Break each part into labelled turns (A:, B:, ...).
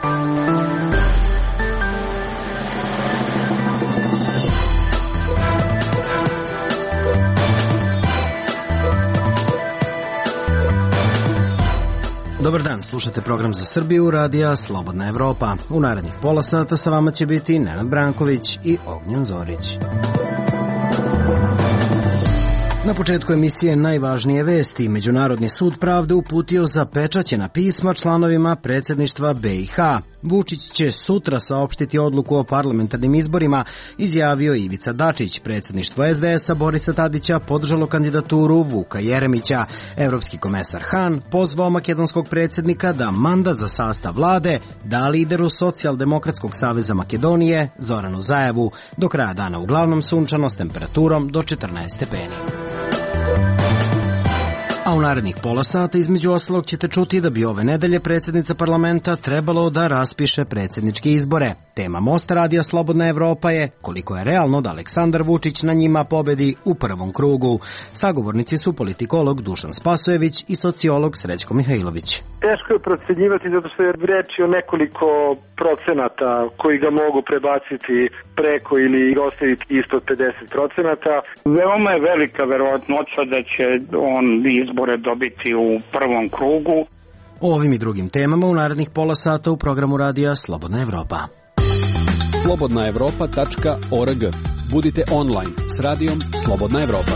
A: Dobar dan, slušate program za Srbiju, radija Slobodna Evropa. U narednih pola sata sa vama će biti Nenad Branković i Ognjen Zorić. Na početku emisije najvažnije vesti. Međunarodni sud pravde uputio zapečaćena pisma članovima predsjedništva BiH. Vučić će sutra saopštiti odluku o parlamentarnim izborima, izjavio Ivica Dačić. Predsjedništvo SDS-a Borisa Tadića podržalo kandidaturu Vuka Jeremića. Evropski komesar Han pozvao makedonskog predsjednika da mandat za sastav vlade da lideru Socijaldemokratskog saveza Makedonije Zoranu Zaevu. Do kraja dana uglavnom sunčano s temperaturom do 14 stepeni. A u narednih pola sata između ostalog ćete čuti da bi ove nedelje predsjednica parlamenta trebalo da raspiše predsjedničke izbore. Tema Mosta radija Slobodna Evropa je koliko je realno da Aleksandar Vučić na njima pobedi u prvom krugu. Sagovornici su politikolog Dušan Spasojević i sociolog Srećko Mihajlović.
B: Teško je procenjivati zato što je reč o nekoliko procenata koji ga mogu prebaciti preko ili ostaviti ispod 50%.
C: Veoma je velika verovatnoća da će on izbore dobiti u prvom krugu.
A: O ovim i drugim temama u narednih pola sata u programu radija Slobodna Evropa.
D: slobodnaevropa.org. Budite online s radijom Slobodna Evropa.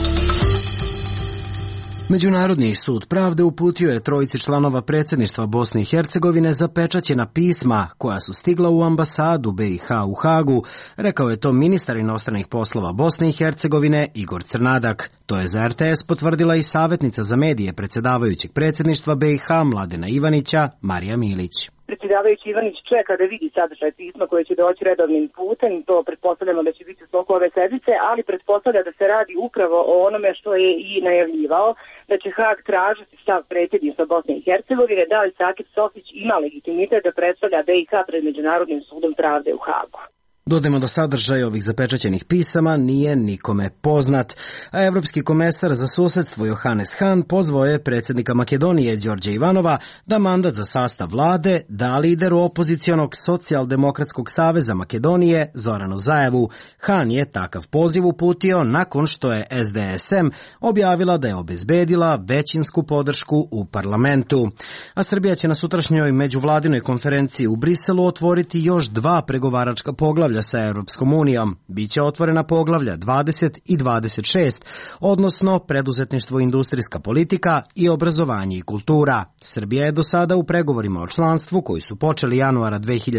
A: Međunarodni sud pravde uputio je trojici članova predsjedništva Bosne i Hercegovine zapečaćena pisma koja su stigla u ambasadu BiH u Hagu, rekao je to ministar inostranih poslova Bosne i Hercegovine Igor Crnadak. To je za RTS potvrdila i savjetnica za medije predsjedavajućeg predsjedništva BiH Mladena Ivanića Marija Milić.
E: Predsjedavajući Ivanić čeka da vidi sadržaj pisma koje će doći redovnim putem, to pretpostavljamo da će biti u toku ove sedmice, ali pretpostavlja da se radi upravo o onome što je i najavljivao, da će Hag tražiti stav predsjedništva Bosne i Hercegovine, da li Sakip Sofić ima legitimitet da predstavlja BiH pred Međunarodnim sudom pravde u Hagu.
A: Dodajmo da sadržaj ovih zapečaćenih pisama nije nikome poznat, a evropski komesar za susedstvo Johannes Hahn pozvao je predsjednika Makedonije Đorđa Ivanova da mandat za sastav vlade da lideru opozicionog Socijaldemokratskog saveza Makedonije Zoranu Zaevu. Hahn je takav poziv uputio nakon što je SDSM objavila da je obezbedila većinsku podršku u parlamentu. A Srbija će na sutrašnjoj međuvladinoj konferenciji u Briselu otvoriti još 2 pregovaračka poglavlja sa Europskom unijom. Biće otvorena poglavlja 20 i 26, odnosno preduzetništvo i industrijska politika i obrazovanje i kultura. Srbija je do sada u pregovorima o članstvu, koji su počeli januara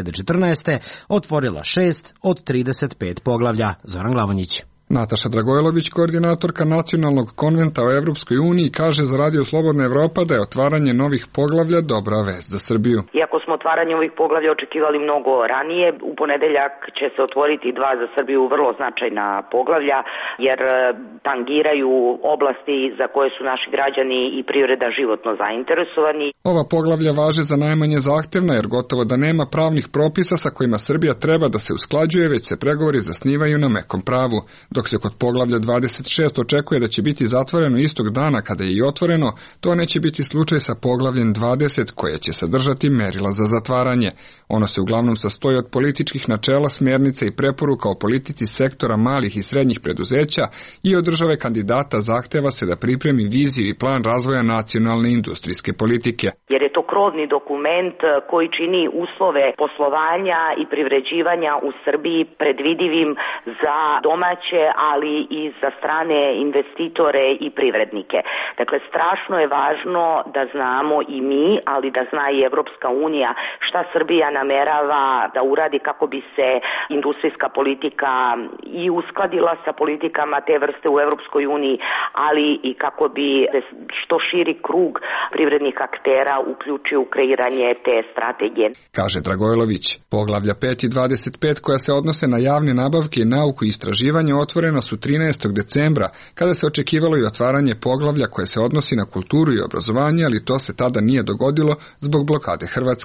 A: 2014. otvorila 6 od 35 poglavlja. Zoran Glavonjić.
F: Nataša Dragojlović, koordinatorka Nacionalnog konventa o Evropskoj uniji, kaže za Radio Slobodna Evropa da je otvaranje novih poglavlja dobra vest za Srbiju.
G: Iako smo otvaranje ovih poglavlja očekivali mnogo ranije, u ponedeljak će se otvoriti 2 za Srbiju vrlo značajna poglavlja, jer tangiraju oblasti za koje su naši građani i privreda životno zainteresovani.
F: Ova poglavlja važe za najmanje zahtevna, jer gotovo da nema pravnih propisa sa kojima Srbija treba da se usklađuje, već se pregovori zasnivaju na mekom pravu. Dok se kod poglavlja 26 očekuje da će biti zatvoreno istog dana kada je i otvoreno, to neće biti slučaj sa poglavljem 20 koje će sadržati merila za zatvaranje. Ono se uglavnom sastoji od političkih načela, smjernica i preporuka o politici sektora malih i srednjih preduzeća i od države kandidata zahteva se da pripremi viziju i plan razvoja nacionalne industrijske politike.
G: Jer je to krovni dokument koji čini uslove poslovanja i privređivanja u Srbiji predvidivim za domaće, ali i za strane investitore i privrednike. Dakle, strašno je važno da znamo i mi, ali da zna i Evropska unija šta Srbija namerava da uradi kako bi se industrijska politika i uskladila sa politikama te vrste u Evropskoj uniji, ali i kako bi što širi krug privrednih aktera uključio u kreiranje te strategije.
F: Kaže Dragojlović. Poglavlja 5 i 25 koja se odnose na javne nabavke i nauku i istraživanje otvorena su 13. decembra, kada se očekivalo i otvaranje poglavlja koje se odnosi na kulturu i obrazovanje, ali to se tada nije dogodilo zbog blokade Hrvatske.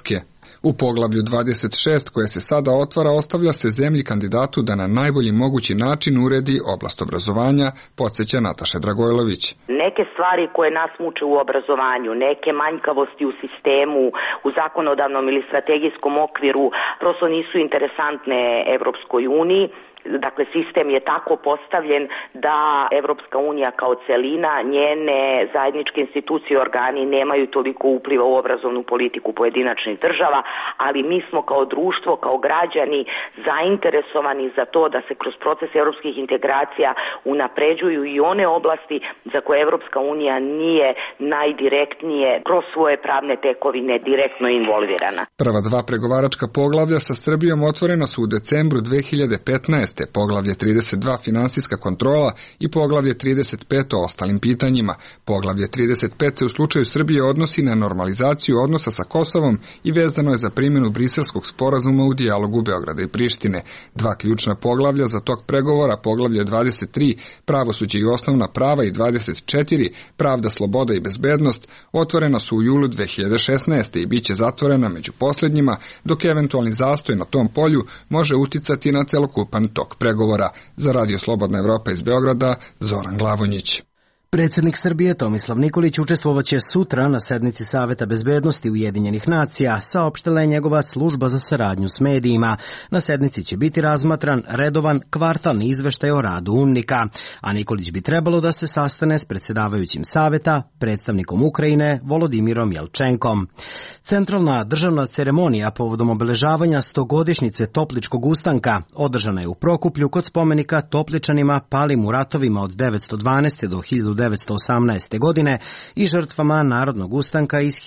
F: U poglavlju 26 koje se sada otvara ostavlja se zemlji kandidatu da na najbolji mogući način uredi oblast obrazovanja, podsjeća Nataša Dragojlović.
G: Neke stvari koje nas muče u obrazovanju, neke manjkavosti u sistemu, u zakonodavnom ili strategijskom okviru prosto nisu interesantne Evropskoj uniji. Dakle, sistem je tako postavljen da Evropska unija kao celina, njene zajedničke institucije i organi nemaju toliko upliva u obrazovnu politiku pojedinačnih država, ali mi smo kao društvo, kao građani zainteresovani za to da se kroz proces evropskih integracija unapređuju i one oblasti za koje Evropska unija nije najdirektnije kroz svoje pravne tekovine direktno involvirana.
F: Prva dva pregovaračka poglavlja sa Srbijom otvorena su u decembru 2015. Poglavlje 32 finansijska kontrola i poglavlje 35 o ostalim pitanjima. Poglavlje 35 se u slučaju Srbije odnosi na normalizaciju odnosa sa Kosovom i vezano je za primjenu Briselskog sporazuma u dijalogu Beograda i Prištine. Dva ključna poglavlja za tok pregovora, poglavlje 23 pravosuđe i osnovna prava i 24 pravda, sloboda i bezbednost, otvorena su u julu 2016. i bit će zatvorena među posljednjima, dok eventualni zastoj na tom polju može uticati na celokupan tok pregovora. Za Radio Slobodna Evropa iz Beograda, Zoran Glavonjić.
A: Predsjednik Srbije Tomislav Nikolić učestvovaće sutra na sednici Saveta bezbednosti Ujedinjenih nacija, saopštila je njegova služba za saradnju s medijima. Na sednici će biti razmatran redovan kvartalni izveštaj o radu UNMIK-a, a Nikolić bi trebalo da se sastane s predsjedavajućim Saveta, predstavnikom Ukrajine Volodimirom Jelčenkom. Centralna državna ceremonija povodom obeležavanja 100-godišnjice Topličkog ustanka održana je u Prokuplju kod spomenika Topličanima palim u ratovima od 912. do 1918. godine i žrtvama Narodnog ustanka iz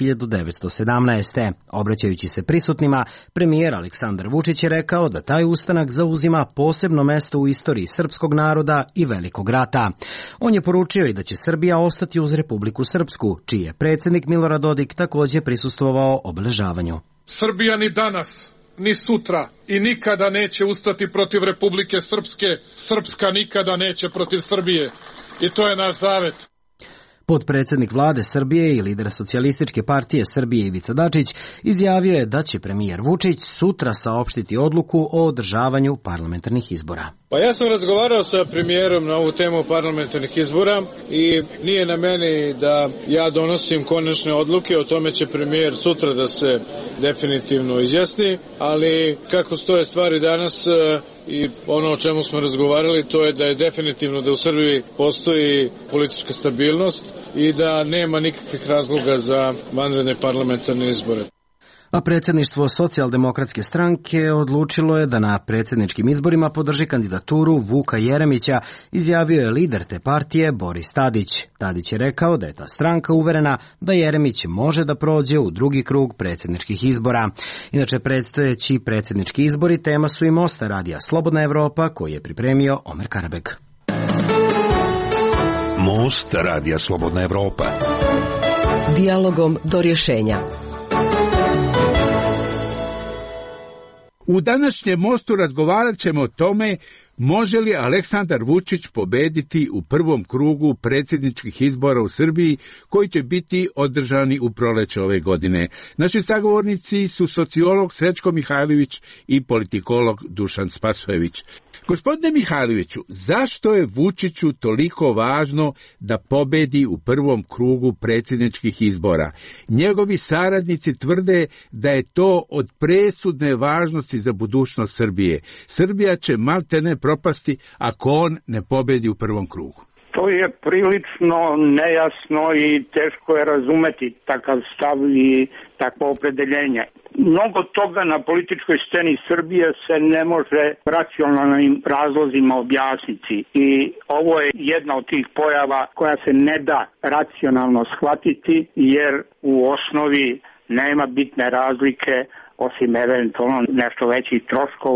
A: 1917. Obraćajući se prisutnima, premijer Aleksandar Vučić je rekao da taj ustanak zauzima posebno mesto u istoriji srpskog naroda i Velikog rata. On je poručio i da će Srbija ostati uz Republiku Srpsku, čiji je predsjednik Milorad Dodik također prisustvovao obeležavanju.
H: Srbija ni danas, ni sutra i nikada neće ustati protiv Republike Srpske, Srpska nikada neće protiv Srbije. I to je naš zavet.
A: Potpredsjednik vlade Srbije i lider Socijalističke partije Srbije Ivica Dačić izjavio je da će premijer Vučić sutra saopštiti odluku o održavanju parlamentarnih izbora.
H: Pa ja sam razgovarao sa premijerom na ovu temu parlamentarnih izbora i nije na meni da ja donosim konačne odluke, o tome će premijer sutra da se definitivno izjasni, ali kako stoje stvari danas i ono o čemu smo razgovarali, to je da je definitivno da u Srbiji postoji politička stabilnost i da nema nikakvih razloga za vanredne parlamentarne izbore.
A: A predsjedništvo Socijaldemokratske stranke odlučilo je da na predsjedničkim izborima podrži kandidaturu Vuka Jeremića, izjavio je lider te partije Boris Tadić. Tadić je rekao da je ta stranka uverena da Jeremić može da prođe u drugi krug predsjedničkih izbora. Inače, predstojeći predsjednički izbori tema su i Mosta radija Slobodna Evropa, koji je pripremio Omer Karabeg.
I: Most radija Slobodna Evropa.
J: Dijalogom do rješenja.
K: U današnjem Mostu razgovarat ćemo o tome može li Aleksandar Vučić pobediti u prvom krugu predsjedničkih izbora u Srbiji koji će biti održani u proleće ove godine. Naši sagovornici su sociolog Srećko Mihajlović i politikolog Dušan Spasojević. Gospodine Mihajloviću, zašto je Vučiću toliko važno da pobedi u prvom krugu predsjedničkih izbora? Njegovi saradnici tvrde da je to od presudne važnosti za budućnost Srbije. Srbija će maltene propasti ako on ne pobedi u prvom krugu.
C: To je prilično nejasno i teško je razumeti takav stav i takvo opredeljenje. Mnogo toga na političkoj sceni Srbije se ne može racionalnim razlozima objasniti i ovo je jedna od tih pojava koja se ne da racionalno shvatiti jer u osnovi nema bitne razlike osim eventualno nešto većih troškova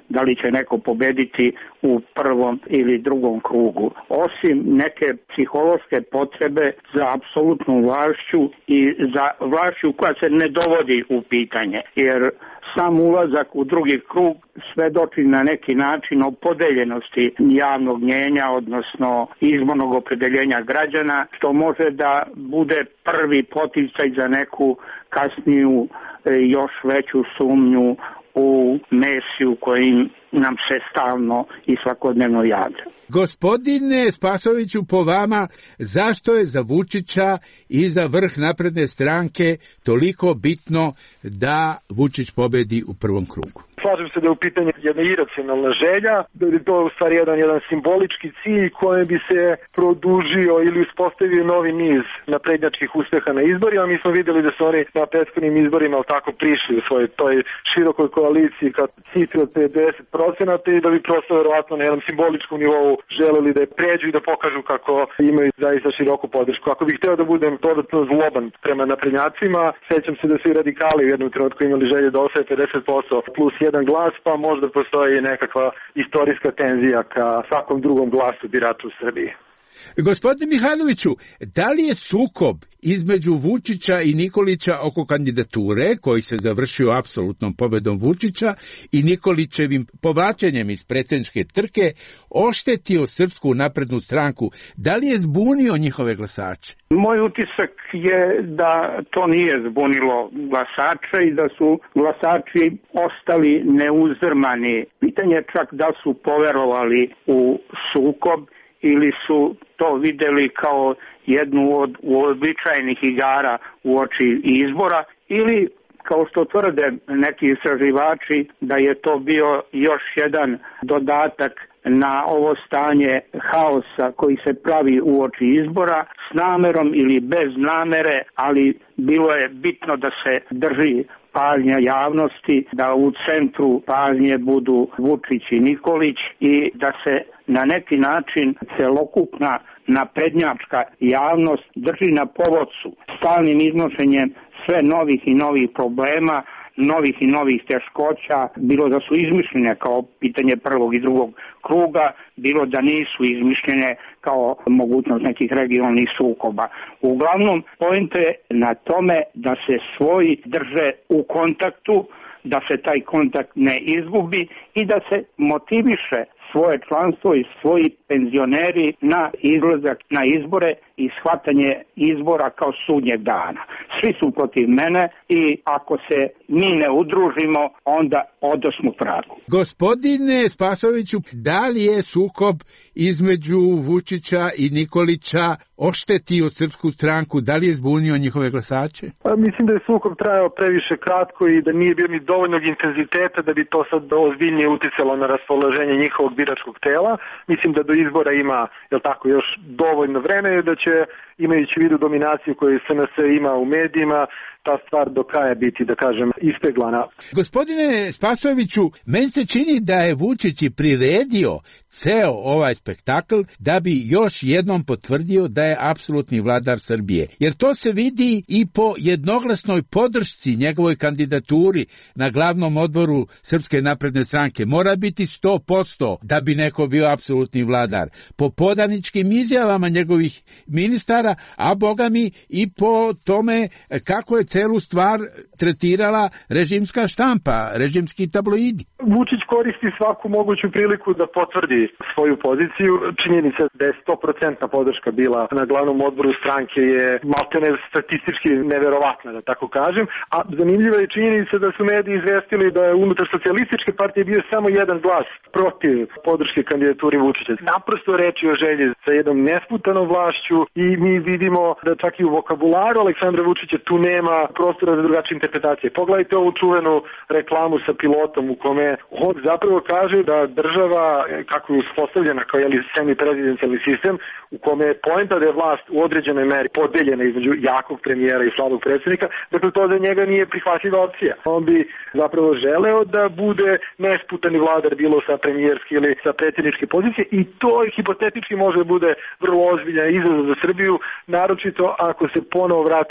C: da li će neko pobediti u prvom ili drugom krugu. Osim neke psihološke potrebe za apsolutnom vlašću i za vlašću koja se ne dovodi u pitanje, jer sam ulazak u drugi krug svedoči na neki način o podeljenosti javnog mnjenja, odnosno izbornog opredeljenja građana, što može da bude prvi poticaj za neku kasniju još veću sumnju u Mesiju kojim nam se stalno i svakodnevno javlja.
K: Gospodine Spasoviću, po vama, zašto je za Vučića i za vrh napredne stranke toliko bitno da Vučić pobedi u prvom krugu?
B: Slažem se da je u pitanju jedna iracionalna želja, da je to u stvari jedan simbolički cilj kojem bi se produžio ili uspostavio novi niz naprednjačkih uspeha na izborima. Mi smo videli da su oni na prethodnim izborima tako prišli u svojoj toj širokoj koaliciji kad cifri od 50% i da bi prosto verovatno na jednom simboličkom nivou želeli da je pređu i da pokažu kako imaju zaista široku podršku. Ako bih hteo da budem dodatno zloban prema naprednjacima, sećam se da su i radikali u jednom trenutku imali želje da osvoje 50% plus jedan glas, pa možda postoji nekakva istorijska tenzija ka svakom drugom glasu birača u Srbiji.
K: Gospodine Mihajloviću, da li je sukob između Vučića i Nikolića oko kandidature, koji se završio apsolutnom pobedom Vučića i Nikolićevim povlačenjem iz predsjedničke trke, oštetio Srpsku naprednu stranku? Da li je zbunio njihove glasače?
C: Moj utisak je da to nije zbunilo glasače i da su glasači ostali neuzdrmani. Pitanje je čak da su poverovali u sukob ili su to videli kao jednu od uobičajenih igara uoči izbora, ili kao što tvrde neki istraživači da je to bio još jedan dodatak na ovo stanje haosa koji se pravi uoči izbora s namerom ili bez namere, ali bilo je bitno da se drži pažnja javnosti, da u centru pažnje budu Vučić i Nikolić i da se na neki način celokupna naprednjačka javnost drži na povodcu stalnim iznošenjem sve novih i novih problema, novih i novih teškoća, bilo da su izmišljene kao pitanje prvog i drugog kruga, bilo da nisu izmišljene kao mogućnost nekih regionalnih sukoba. Uglavnom, poenta je na tome da se svoji drže u kontaktu, da se taj kontakt ne izgubi i da se motiviše svoje članstvo i svoji penzioneri na izlazak na izbore i shvatanje izbora kao sudnjeg dana. Svi su protiv mene i ako se mi ne udružimo, onda odosmo tragu.
K: Gospodine Spasoviću, da li je sukob između Vučića i Nikolića oštetio Srpsku stranku? Da li je zbunio njihove glasače?
B: Mislim da je sukob trajao previše kratko i da nije bio ni dovoljnog intenziteta da bi to sad ozbiljnije uticalo na raspoloženje njihovog biračkog tela. Mislim da do izbora ima, još dovoljno vremena da će, imajući u vidu dominaciju koju SNS ima u medijima, ta stvar do kraja biti, da kažem, ispeglana.
K: Gospodine Spasojeviću, meni se čini da je Vučić i priredio ceo ovaj spektakl da bi još jednom potvrdio da je apsolutni vladar Srbije. Jer to se vidi i po jednoglasnoj podršci njegovoj kandidaturi na glavnom odboru Srpske napredne stranke. Mora biti 100% da bi neko bio apsolutni vladar. Po podaničkim izjavama njegovih ministara, a boga mi i po tome kako je celu stvar tretirala režimska štampa, režimski tabloidi.
B: Vučić koristi svaku moguću priliku da potvrdi svoju poziciju. Činjenica da je 100% podrška bila na glavnom odboru stranke je maltene statistički neverovatna, da tako kažem. A zanimljiva je činjenica da su mediji izvestili da je unutar socijalističke partije bio samo jedan glas protiv podrške kandidaturi Vučića. Naprosto reč je o želji sa jednom nesputanom vlašću i mi vidimo da čak i u vokabularu Aleksandra Vučića tu nema prostora za drugačije interpretacije. Pogledajte ovu čuvenu reklamu sa pilotom u kome on zapravo kaže da država, kako je uspostavljena kao semi-prezidencijalni sistem, u kome je poenta da je vlast u određenoj meri podeljena između jakog premijera i slabog predsjednika, dakle to za njega nije prihvatljiva opcija. On bi zapravo želeo da bude nesputani vladar bilo sa premijerske ili sa predsjedničke pozicije i to hipotetički može bude vrlo ozbiljan izazov za Srbiju, naročito ako se ponovo vrati na dnevni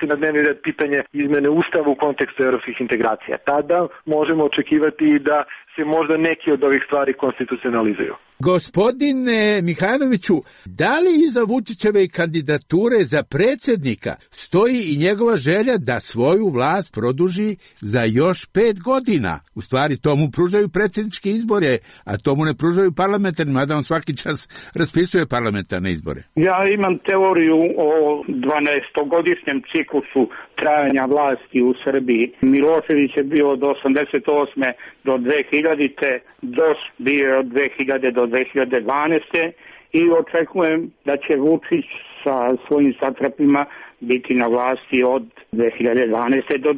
B: red pitanje izmene Ustava u kontekstu evropskih integracija. Tada možemo očekivati da se možda neki od ovih stvari konstitucionalizuju.
K: Gospodine Mihajloviću, da li iza Vučićeve kandidature za predsjednika stoji i njegova želja da svoju vlast produži za još 5 godina? U stvari, to mu pružaju predsjednički izbore, a to mu ne pružaju parlamentarni, mada on svaki čas raspisuje parlamentarne izbore.
C: Ja imam teoriju o 12-godišnjem ciklusu trajanja vlasti u Srbiji. Milošević je bio od 88. do 2000. DOS bio od 2000 do 2012. i očekujem da će Vučić sa svojim satrapima biti na vlasti od 2012. do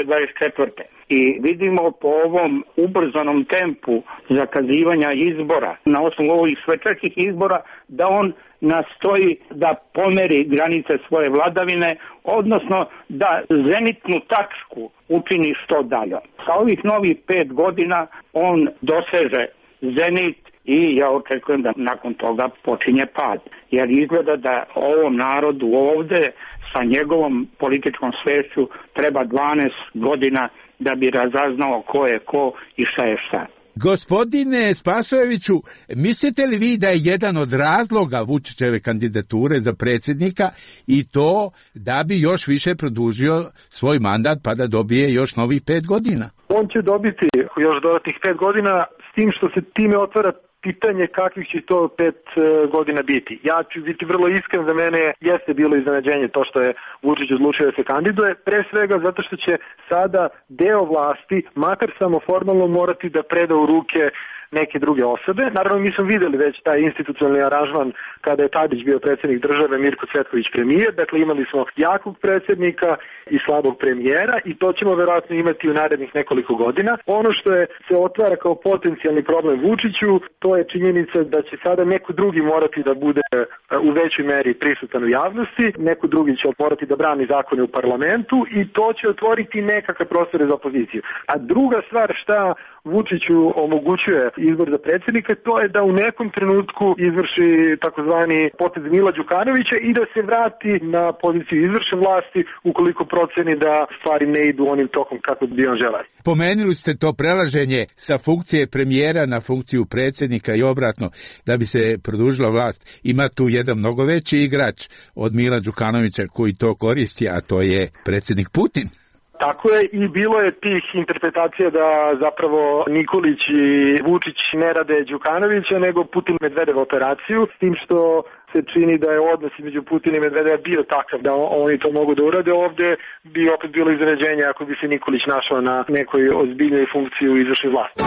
C: 2024. I vidimo po ovom ubrzanom tempu zakazivanja izbora, na osnovu ovih svečanih izbora, da on nastoji da pomeri granice svoje vladavine, odnosno da zenitnu tačku učini što dalje. Sa ovih novih 5 godina on doseže zenit i ja očekujem da nakon toga počinje pad. Jer izgleda da ovom narodu ovde sa njegovom političkom svešću treba 12 godina da bi razaznao ko je ko i šta je šta.
K: Gospodine Spasojeviću, mislite li vi da je jedan od razloga Vučićeve kandidature za predsjednika i to da bi još više produžio svoj mandat pa da dobije još novih 5 godina?
B: On će dobiti još dodatnih 5 godina s tim što se time otvara pitanje kakvih će to 5 godina biti. Ja ću biti vrlo iskren, za mene jeste bilo iznenađenje to što je Vučić odlučio da se kandiduje, pre svega zato što će sada deo vlasti, makar samo formalno, morati da preda u ruke neke druge osobe. Naravno, mi smo videli već taj institucionalni aranžman kada je Tadić bio predsjednik države, Mirko Cvetković premijer. Dakle, imali smo jakog predsjednika i slabog premijera i to ćemo verovatno imati u narednih nekoliko godina. Ono što se otvara kao potencijalni problem Vučiću, to je činjenica da će sada neko drugi morati da bude u većoj meri prisutan u javnosti, neko drugi će morati da brani zakone u parlamentu i to će otvoriti nekakve prostore za opoziciju. A druga stvar šta Vučiću omogućuje izbor za predsjednika, to je da u nekom trenutku izvrši takozvani potez Mila Đukanovića i da se vrati na poziciju izvršne vlasti ukoliko proceni da stvari ne idu onim tokom kako bi on želeo.
K: Pomenuli ste to prelaženje sa funkcije premijera na funkciju predsjednika i obratno da bi se produžila vlast. Ima tu jedan mnogo veći igrač od Mila Đukanovića koji to koristi, a to je predsjednik Putin.
B: Tako je i bilo je tih interpretacija da zapravo Nikolić i Vučić ne rade Đukanovića nego Putin Medvedev operaciju, s tim što se čini da je odnos između Putina i Medvedeva bio takav da oni to mogu da urade. Ovde bi opet bilo iznenađenje ako bi se Nikolić našao na nekoj ozbiljnoj funkciji u izvršnoj vlasti.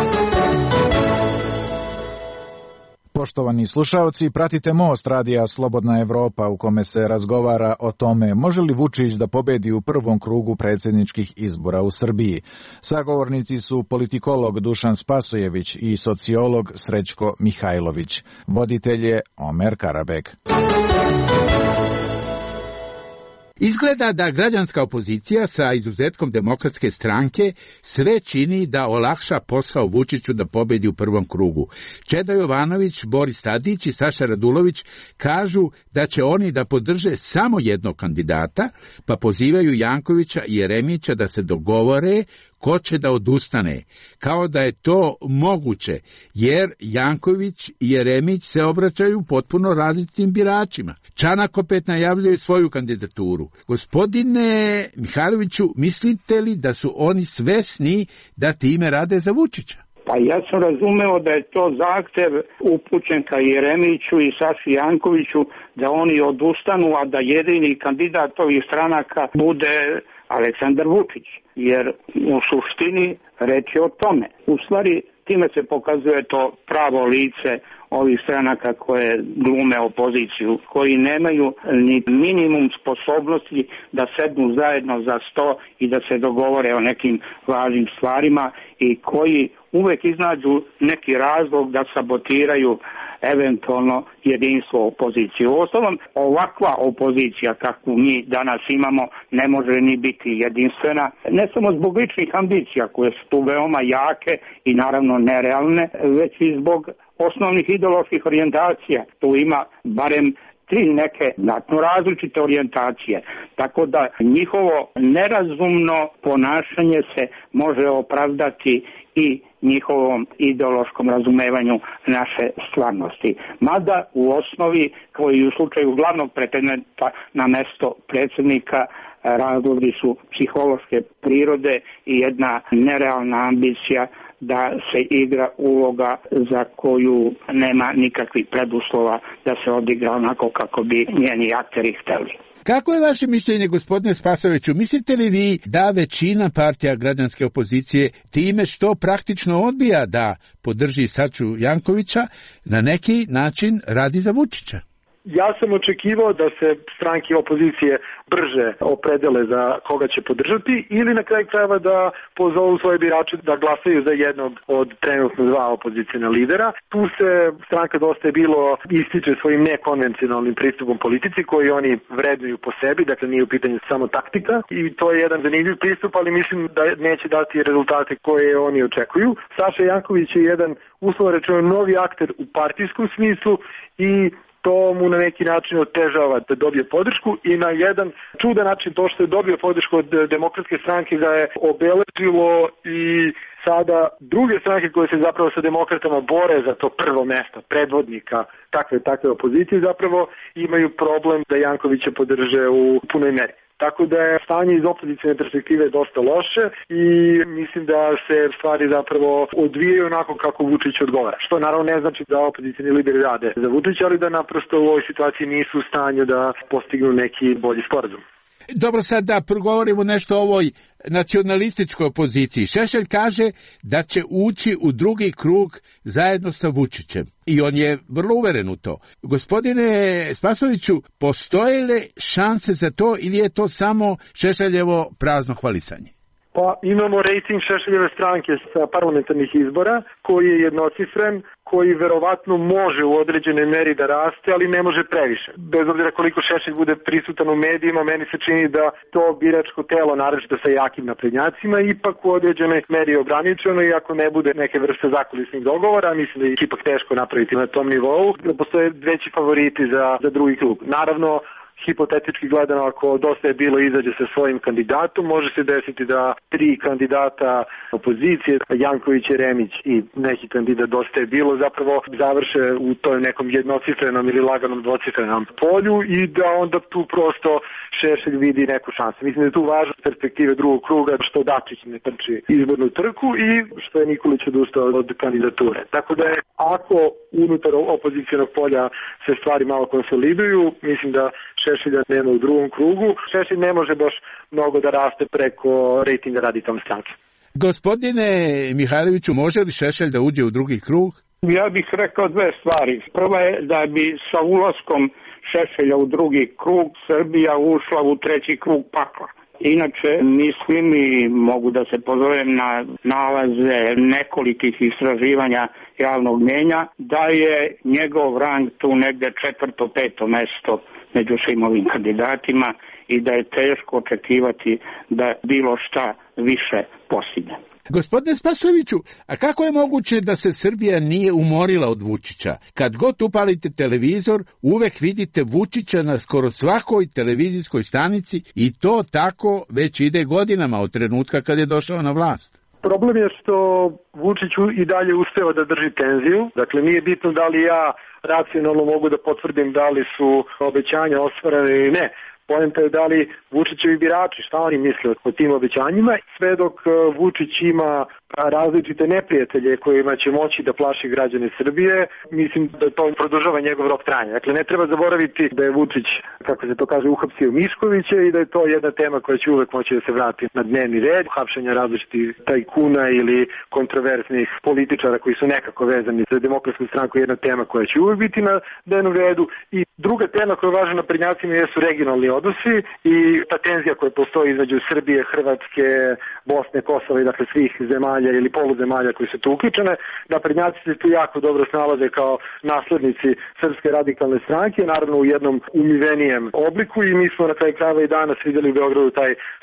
L: Poštovani slušaoci, pratite Most radija Slobodna Evropa u kome se razgovara o tome može li Vučić da pobedi u prvom krugu predsjedničkih izbora u Srbiji. Sagovornici su politikolog Dušan Spasojević i sociolog Srećko Mihajlović. Voditelj je Omer Karabek.
K: Izgleda da građanska opozicija sa izuzetkom Demokratske stranke sve čini da olakša posao Vučiću da pobedi u prvom krugu. Čeda Jovanović, Boris Tadić i Saša Radulović kažu da će oni da podrže samo jednog kandidata, pa pozivaju Jankovića i Jeremića da se dogovore ko će da odustane, kao da je to moguće, jer Janković i Jeremić se obraćaju potpuno različitim biračima. Čanak opet najavljuje svoju kandidaturu. Gospodine Mihajloviću, mislite li da su oni svesni da time rade za Vučića?
C: Pa ja sam razumeo da je to zahtev upućen ka Jeremiću i Saši Jankoviću da oni odustanu, a da jedini kandidat ovih stranaka bude Aleksandar Vučić, jer u suštini reč je o tome. U stvari, time se pokazuje to pravo lice ovih stranaka koje glume opoziciju, koji nemaju ni minimum sposobnosti da sednu zajedno za sto i da se dogovore o nekim važnim stvarima i koji uvek iznađu neki razlog da sabotiraju eventualno jedinstvo opozicije. U ostalom, ovakva opozicija kakvu mi danas imamo ne može ni biti jedinstvena, ne samo zbog ličnih ambicija koje su tu veoma jake i naravno nerealne, već i zbog osnovnih ideoloških orijentacija. Tu ima barem tri neke različite orijentacije. Tako da njihovo nerazumno ponašanje se može opravdati i njihovom ideološkom razumevanju naše stvarnosti. Mada u osnovi, kao i u slučaju glavnog pretendenta na mesto predsjednika, razlozi su psihološke prirode i jedna nerealna ambicija da se igra uloga za koju nema nikakvih preduslova da se odigra onako kako bi njeni akteri hteli.
K: Kako je vaše mišljenje, gospodine Spasojeviću? Mislite li vi da većina partija građanske opozicije time što praktično odbija da podrži Sašu Jankovića na neki način radi za Vučića?
B: Ja sam očekivao da se stranke opozicije brže opredele za koga će podržati ili na kraju krajeva da pozovu svoje birače da glasaju za jednog od trenutno dva opozicijna lidera. Tu se stranka Dosta je bilo ističe svojim nekonvencionalnim pristupom politici koji oni vrednuju po sebi, dakle nije u pitanju samo taktika i to je jedan zanimljiv pristup, ali mislim da neće dati rezultate koje oni očekuju. Saša Janković je jedan uslovno rečeno novi akter u partijskom smislu i to mu na neki način otežava da dobije podršku i na jedan čudan način to što je dobio podršku od Demokratske stranke ga je obeležilo i sada druge stranke koje se zapravo sa demokratama bore za to prvo mesto predvodnika takve opozicije zapravo imaju problem da Jankovića podrže u punoj meri. Tako da je stanje iz opozicijne perspektive dosta loše i mislim da se stvari zapravo odvijaju onako kako Vučić odgovara. Što naravno ne znači da opozicijni lideri rade za Vučića, ali da naprosto u ovoj situaciji nisu u stanju da postignu neki bolji sporazum.
K: Dobro, sad da progovorimo nešto o ovoj nacionalističkoj opoziciji. Šešelj kaže da će ući u drugi krug zajedno sa Vučićem i on je vrlo uveren u to. Gospodine Spasoviću, postoje li šanse za to ili je to samo Šešeljevo prazno hvalisanje?
B: Pa imamo rejting Šešeljeve stranke sa parlamentarnih izbora koji je jednocifren, koji verovatno može u određenoj meri da raste, ali ne može previše. Bez obzira koliko Šešelj bude prisutan u medijima, meni se čini da to biračko telo, naročito sa jakim naprednjacima, ipak u određenoj meri ograničeno i ako ne bude neke vrste zakulisnih dogovora, mislim da je ipak teško napraviti na tom nivou, da postoje veći favoriti za drugi krug. Naravno, hipotetički gledano, ako Dosta je bilo izađe sa svojim kandidatom, može se desiti da tri kandidata opozicije, Janković, Jeremić i neki kandidat Dosta je bilo, zapravo završe u toj nekom jednocifrenom ili laganom dvocifrenom polju i da onda tu prosto Šešelj vidi neku šansu. Mislim da je tu važno perspektive drugog kruga što Dačić ne trči izbornu trku i što je Nikolić odustao od kandidature. Tako da je, ako unutar opozicionog polja se stvari malo konsoliduju, mislim da Šešelja nema u drugom krugu. Šešelj ne može baš mnogo da raste preko rejtinga Radikalne stranke.
K: Gospodine Mihajloviću, može li Šešelj da uđe u drugi krug?
C: Ja bih rekao dve stvari. Prva je da bi sa ulaskom Šešelja u drugi krug Srbija ušla u treći krug pakla. Inače, mislim i mogu da se pozovem na nalaze nekolikih istraživanja javnog mnjenja, da je njegov rang tu negde 4., 5. mesto među svim ovim kandidatima i da je teško očekivati da bilo šta više postigne.
K: Gospodine Spasojeviću, a kako je moguće da se Srbija nije umorila od Vučića? Kad god upalite televizor, uvek vidite Vučića na skoro svakoj televizijskoj stanici i to tako već ide godinama od trenutka kad je došao na vlast.
B: Problem je što Vučić i dalje uspeva da drži tenziju. Dakle, nije bitno da li ja racionalno mogu da potvrdim da li su obećanja ostvarene ili ne. Poenta je da li Vučićevi birači, šta oni misle o tim obećanjima, sve dok Vučić ima različite neprijatelje kojima će moći da plaši građane Srbije, mislim da to produžava njegov rok trajanja. Dakle, ne treba zaboraviti da je Vučić, kako se to kaže, uhapsio Miškovića i da je to jedna tema koja će uvek moći da se vrati na dnevni red, uhapšenja različitih tajkuna ili kontroverznih političara koji su nekako vezani za Demokratsku stranku, jedna tema koja će uvek biti na dnevnom redu. I druga tema koja je važna na prednjacima jesu regionalni odnosi i ta tenzija koja postoji između Srbije, Hrvatske, Bosne, Kosova i dakle svih zemalja ili poluzemalja koji su tu uključene. Naprednjaci se tu jako dobro snalaze kao naslednici Srpske radikalne stranke, naravno u jednom umivenijem obliku i mi smo na kraju krajeva i danas vidjeli u Beogradu taj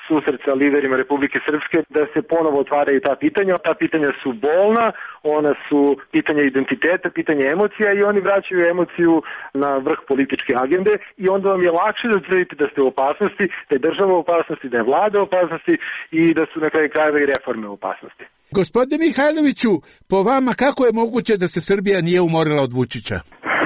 B: susret sa liderima Republike Srpske, da se ponovo otvaraju ta pitanja. Ta pitanja su bolna, ona su pitanja identiteta, pitanja emocija i oni vraćaju emociju na vrh političke agende i onda vam je lakše da tvrdite da ste u opasnosti, da je država u opasnosti, da je vlada u opasnosti i da su na kraju krajeva i reforme u opasnosti.
K: Gospodine Mihajloviću, po vama kako je moguće da se Srbija nije umorila od Vučića?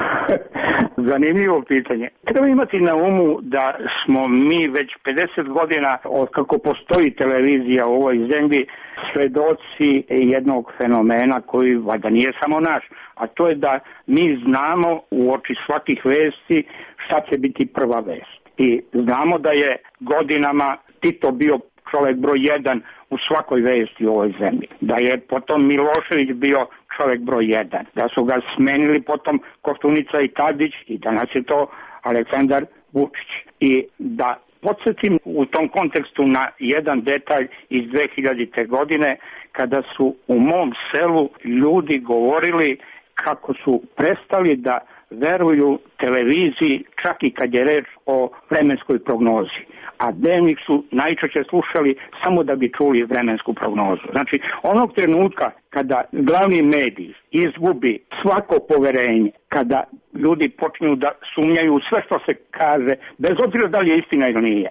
C: Zanimljivo pitanje. Treba imati na umu da smo mi već 50 godina od kako postoji televizija u ovoj zemlji svedoci jednog fenomena koji valjda nije samo naš, a to je da mi znamo u oči svakih vesti šta će biti prva vest. I znamo da je godinama Tito bio čovjek broj 1 u svakoj vesti u ovoj zemlji. Da je potom Milošević bio čovjek broj 1. Da su ga smenili potom Koštunica i Tadić i danas je to Aleksandar Vučić. I da podsjetim u tom kontekstu na jedan detalj iz 2000. godine kada su u mom selu ljudi govorili kako su prestali da veruju televiziji čak i kad je reč o vremenskoj prognozi. A dnevnik su najčešće slušali samo da bi čuli vremensku prognozu. Znači, onog trenutka kada glavni medij izgubi svako poverenje, kada ljudi počinju da sumnjaju sve što se kaže, bez obzira da li je istina ili nije,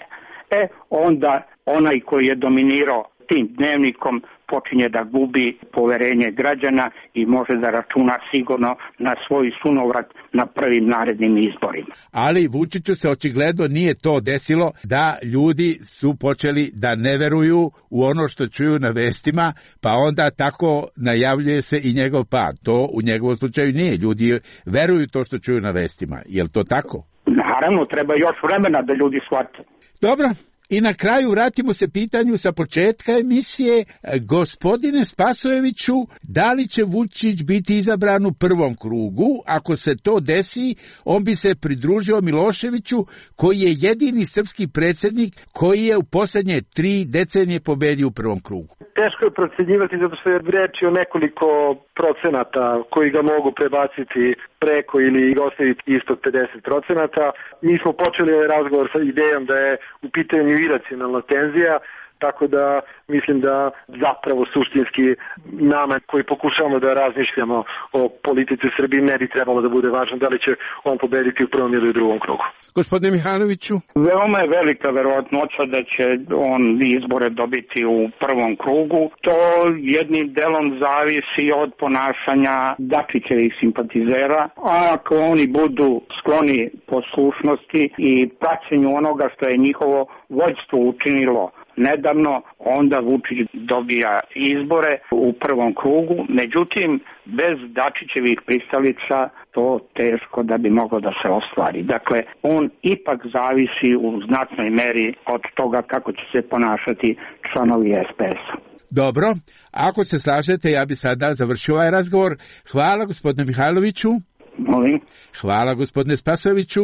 C: onda onaj koji je dominirao tim dnevnikom počinje da gubi poverenje građana i može da računa sigurno na svoj sunovrat na prvim narednim izborima.
K: Ali Vučiću se očigledno nije to desilo da ljudi su počeli da ne veruju u ono što čuju na vestima, pa onda tako najavljuje se i njegov pad. To u njegovom slučaju nije. Ljudi veruju to što čuju na vestima. Je li to tako?
C: Naravno, treba još vremena da ljudi shvate.
K: Dobro. I na kraju vratimo se pitanju sa početka emisije. Gospodine Spasojeviću, da li će Vučić biti izabran u prvom krugu? Ako se to desi, on bi se pridružio Miloševiću, koji je jedini srpski predsjednik koji je u posljednje 3 decenije pobedio u prvom krugu.
B: Teško je procjenjivati zato što je reč o nekoliko procenata koji ga mogu prebaciti preko ili ostaviti isto 50%. Mi smo počeli razgovor sa idejom da je u pitanju iracionalna tenzija, tako da mislim da zapravo suštinski nama koji pokušavamo da razmišljamo o politici u Srbiji ne bi trebalo da bude važno da li će on pobediti u prvom ili u drugom krugu.
K: Gospodine Mihajloviću?
C: Veoma je velika verovatnoća da će on izbore dobiti u prvom krugu. To jednim delom zavisi od ponašanja Dačićevih simpatizera, a ako oni budu skloni poslušnosti i praćenju onoga što je njihovo vođstvo učinilo nedavno, onda Vučić dobija izbore u prvom krugu, međutim, bez Dačićevih pristalica to teško da bi moglo da se ostvari. Dakle, on ipak zavisi u znatnoj meri od toga kako će se ponašati članovi SPS-a.
K: Dobro, ako se slažete, ja bi sada završio ovaj razgovor. Hvala gospodine Mihajloviću.
C: Molim.
K: Hvala gospodine Spasojeviću.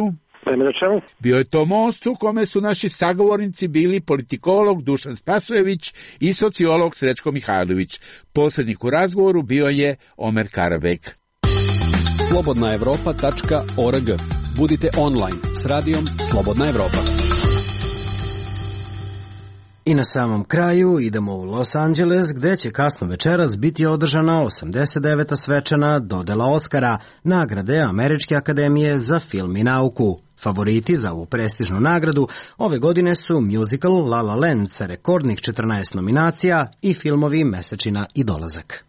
K: Bio je to most u kome su naši sagovornici bili politikolog Dušan Spasojević i sociolog Srećko Mihajlović. Posrednik u razgovoru bio je Omer Karabek.
D: Slobodnaevropa.org. Budite online s radijom Slobodna Evropa.
A: I na samom kraju idemo u Los Angeles, gde će kasno večeras biti održana 89. svečana dodela Oskara, nagrade Američke akademije za film i nauku. Favoriti za ovu prestižnu nagradu ove godine su musical La La Land sa rekordnih 14 nominacija i filmovi Mesečina i dolazak.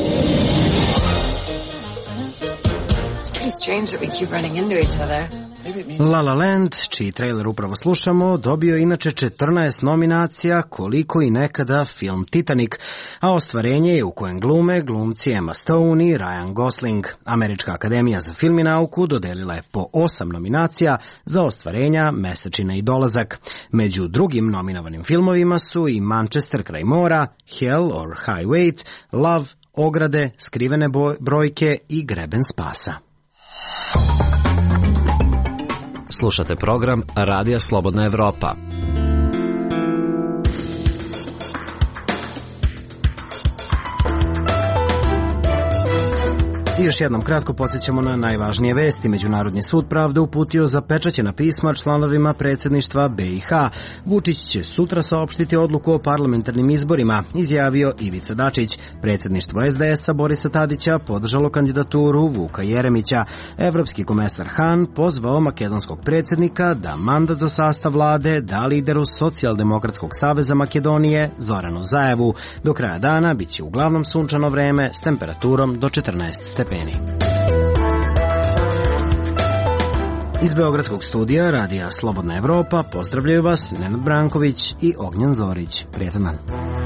A: La La Land, čiji trailer upravo slušamo, dobio inače 14 nominacija, koliko i nekada film Titanic, a ostvarenje je u kojem glume glumci Emma Stone i Ryan Gosling. Američka akademija za film i nauku dodelila je po 8 nominacija za ostvarenja Mesečina i dolazak. Među drugim nominovanim filmovima su i Manchester kraj mora, Hell or High Weight, Love, Ograde, Skrivene brojke i Greben spasa.
M: Slušate program Radija Slobodna Evropa.
A: I još jednom kratko podsjećamo na najvažnije vesti. Međunarodni sud pravde uputio zapečaćena pisma članovima predsjedništva BiH. Vučić će sutra saopštiti odluku o parlamentarnim izborima, izjavio Ivica Dačić. Predsjedništvo SDS-a Borisa Tadića podržalo kandidaturu Vuka Jeremića. Evropski komesar Han pozvao makedonskog predsjednika da mandat za sastav vlade da lideru Socijaldemokratskog saveza Makedonije Zoranu Zaevu. Do kraja dana biće uglavnom sunčano vreme s temperaturom do 14 stepeni. Iz Beogradskog studija Radija Slobodna Evropa pozdravljaju vas Nenad Branković i Ognjen Zorić. Prijetan dan.